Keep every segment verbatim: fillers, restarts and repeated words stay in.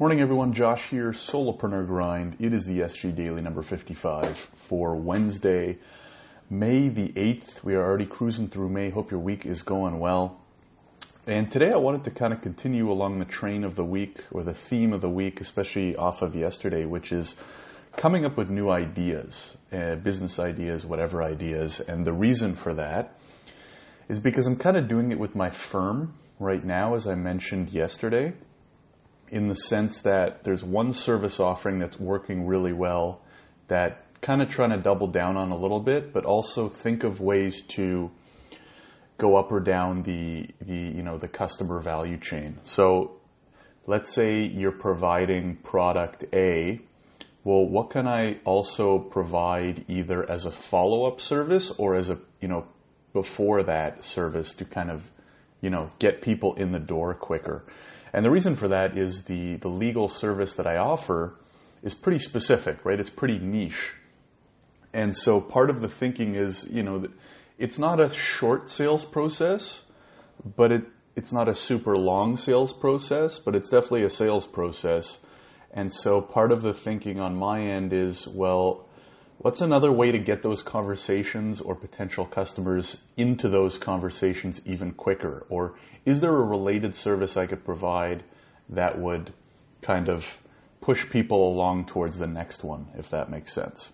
Morning everyone, Josh here, Solopreneur Grind. It is the S G Daily number fifty-five for Wednesday, May the eighth. We are already cruising through May. Hope your week is going well. And today I wanted to kind of continue along the train of the week, or the theme of the week, especially off of yesterday, which is coming up with new ideas, uh, business ideas, whatever ideas. And the reason for that is because I'm kind of doing it with my firm right now, as I mentioned yesterday, in the sense that there's one service offering that's working really well that kind of trying to double down on a little bit, but also think of ways to go up or down the, the you know, the customer value chain. So let's say you're providing product A. Well, what can I also provide either as a follow-up service or as a, you know, before that service to kind of, you know, get people in the door quicker? And the reason for that is the, the legal service that I offer is pretty specific, right? It's pretty niche. And so part of the thinking is, you know, it's not a short sales process, but it, it's not a super long sales process, but it's definitely a sales process. And so part of the thinking on my end is, well, what's another way to get those conversations or potential customers into those conversations even quicker? Or is there a related service I could provide that would kind of push people along towards the next one, if that makes sense?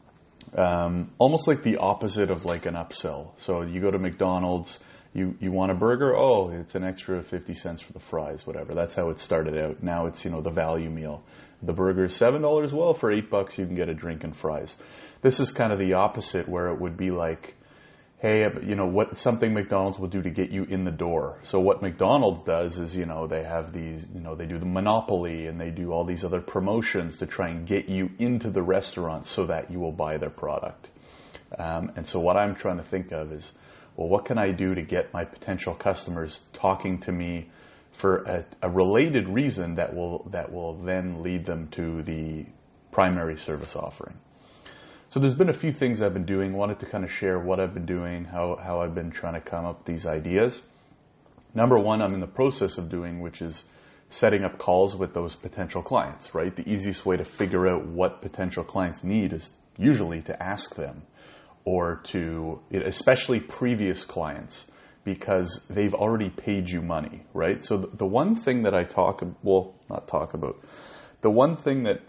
Um, almost like the opposite of like an upsell. So you go to McDonald's, you, you want a burger? Oh, it's an extra fifty cents for the fries, whatever. That's how it started out. Now it's, you know, the value meal. The burger is seven dollars. Well, for eight bucks, you can get a drink and fries. This is kind of the opposite, where it would be like, hey, you know, what something McDonald's will do to get you in the door. So what McDonald's does is, you know, they have these, you know, they do the Monopoly and they do all these other promotions to try and get you into the restaurant so that you will buy their product. Um, and so what I'm trying to think of is, well, what can I do to get my potential customers talking to me for a, a related reason that will that will then lead them to the primary service offering? So there's been a few things I've been doing. Wanted to kind of share what I've been doing, how, how I've been trying to come up with these ideas. Number one, I'm in the process of doing, which is setting up calls with those potential clients, right? The easiest way to figure out what potential clients need is usually to ask them, or to, especially previous clients, because they've already paid you money, right? So the, the one thing that I talk, well, not talk about, the one thing that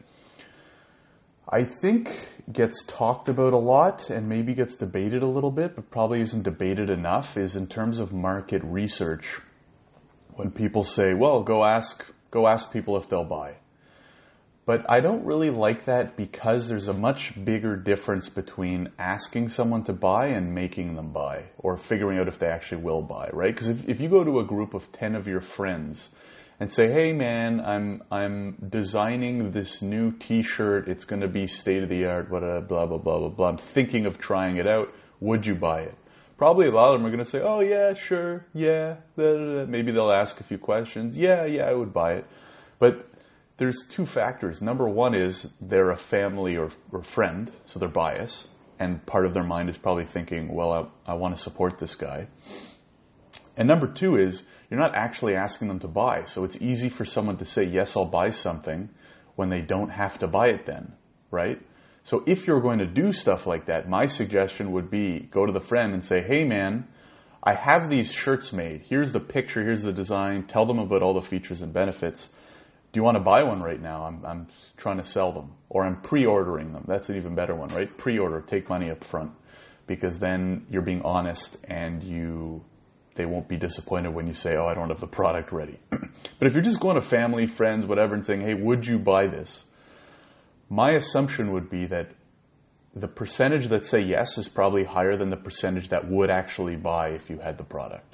I think gets talked about a lot and maybe gets debated a little bit, but probably isn't debated enough, is in terms of market research. When people say, well, go ask, go ask people if they'll buy. But I don't really like that, because there's a much bigger difference between asking someone to buy and making them buy, or figuring out if they actually will buy, right? Because if, if you go to a group of ten of your friends and say, hey man, I'm I'm designing this new t-shirt, it's going to be state of the art, blah, blah, blah, blah, blah, blah, I'm thinking of trying it out, would you buy it? Probably a lot of them are going to say, oh yeah, sure, yeah, blah, blah, blah. Maybe they'll ask a few questions, yeah, yeah, I would buy it. But there's two factors. Number one is they're a family or, or friend, so they're biased, and part of their mind is probably thinking, well, I, I want to support this guy. And number two is you're not actually asking them to buy, so it's easy for someone to say, yes, I'll buy something, when they don't have to buy it then, right? So if you're going to do stuff like that, my suggestion would be go to the friend and say, hey man, I have these shirts made. Here's the picture, here's the design, tell them about all the features and benefits. Do you want to buy one right now? I'm, I'm trying to sell them, or I'm pre-ordering them. That's an even better one, right? Pre-order, take money up front, because then you're being honest and you, they won't be disappointed when you say, oh, I don't have the product ready. But if you're just going to family, friends, whatever, and saying, hey, would you buy this? My assumption would be that the percentage that say yes is probably higher than the percentage that would actually buy if you had the product.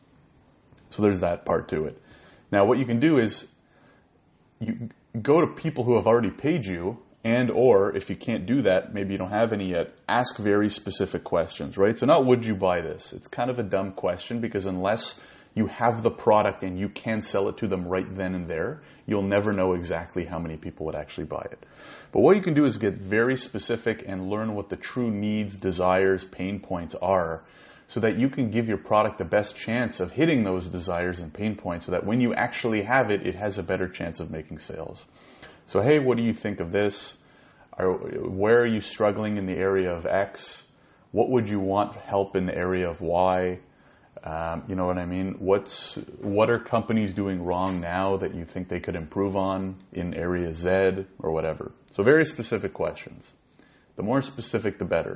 So there's that part to it. Now, what you can do is, you go to people who have already paid you, and or if you can't do that, maybe you don't have any yet, ask very specific questions, right? So not would you buy this? It's kind of a dumb question, because unless you have the product and you can sell it to them right then and there, you'll never know exactly how many people would actually buy it. But what you can do is get very specific and learn what the true needs, desires, pain points are, so that you can give your product the best chance of hitting those desires and pain points, so that when you actually have it, it has a better chance of making sales. So, hey, what do you think of this? Are, where are you struggling in the area of X? What would you want help in the area of Y? Um, you know what I mean? What's what are companies doing wrong now that you think they could improve on in area Z or whatever? So very specific questions. The more specific, the better.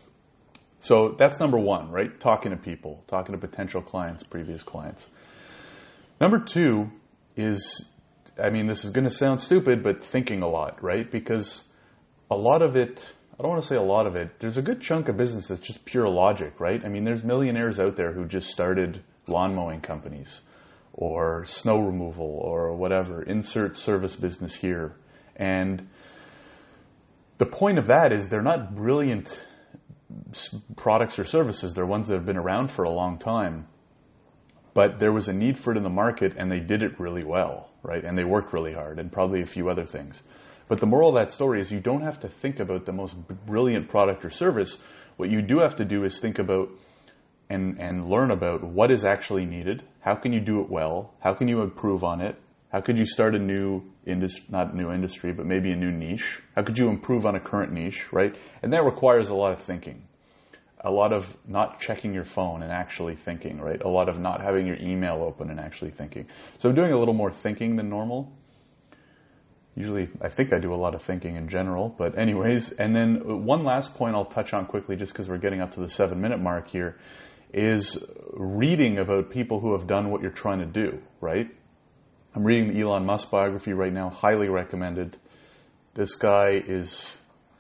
So that's number one, right? Talking to people, talking to potential clients, previous clients. Number two is, I mean, this is going to sound stupid, but thinking a lot, right? Because a lot of it, I don't want to say a lot of it, there's a good chunk of business that's just pure logic, right? I mean, there's millionaires out there who just started lawn mowing companies or snow removal or whatever, insert service business here. And the point of that is they're not brilliant products or services. They're ones that have been around for a long time. But there was a need for it in the market, and they did it really well, right? And they worked really hard, and probably a few other things. But the moral of that story is you don't have to think about the most brilliant product or service. What you do have to do is think about and, and learn about what is actually needed. How can you do it well? How can you improve on it? How could you start a new industry, not new industry, but maybe a new niche? How could you improve on a current niche, right? And that requires a lot of thinking. A lot of not checking your phone and actually thinking, right? A lot of not having your email open and actually thinking. So I'm doing a little more thinking than normal. Usually, I think I do a lot of thinking in general, but anyways. And then one last point I'll touch on quickly, just because we're getting up to the seven minute mark here, is reading about people who have done what you're trying to do, right? I'm reading the Elon Musk biography right now, highly recommended. This guy is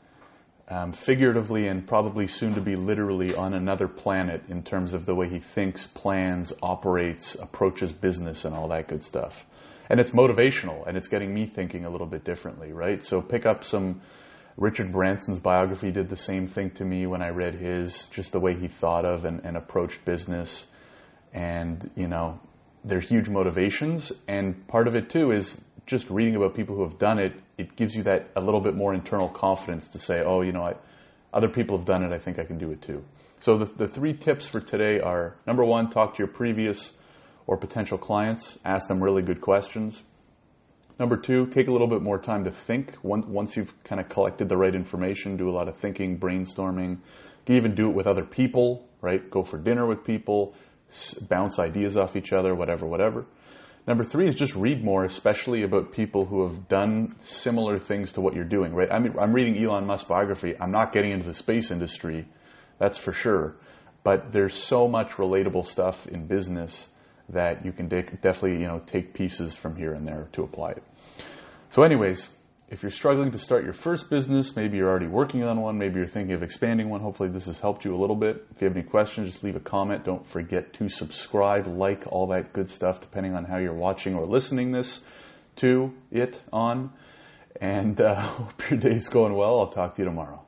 um, figuratively and probably soon to be literally on another planet in terms of the way he thinks, plans, operates, approaches business and all that good stuff. And it's motivational, and it's getting me thinking a little bit differently, right? So pick up some, Richard Branson's biography did the same thing to me when I read his, just the way he thought of and, and approached business. And, you know, they're huge motivations. And part of it, too, is just reading about people who have done it. It gives you that a little bit more internal confidence to say, oh, you know, I, other people have done it. I think I can do it, too. So the, the three tips for today are, number one, talk to your previous or potential clients. Ask them really good questions. Number two, take a little bit more time to think. Once you've kind of collected the right information, do a lot of thinking, brainstorming. You can even do it with other people, right? Go for dinner with people, bounce ideas off each other, whatever, whatever. Number three is just read more, especially about people who have done similar things to what you're doing, right? I mean, I'm reading Elon Musk's biography. I'm not getting into the space industry, that's for sure. But there's so much relatable stuff in business that you can de- definitely, you know, take pieces from here and there to apply it. So anyways, if you're struggling to start your first business, maybe you're already working on one, maybe you're thinking of expanding one, hopefully this has helped you a little bit. If you have any questions, just leave a comment. Don't forget to subscribe, like, all that good stuff, depending on how you're watching or listening this to it on. And uh, hope your day's going well. I'll talk to you tomorrow.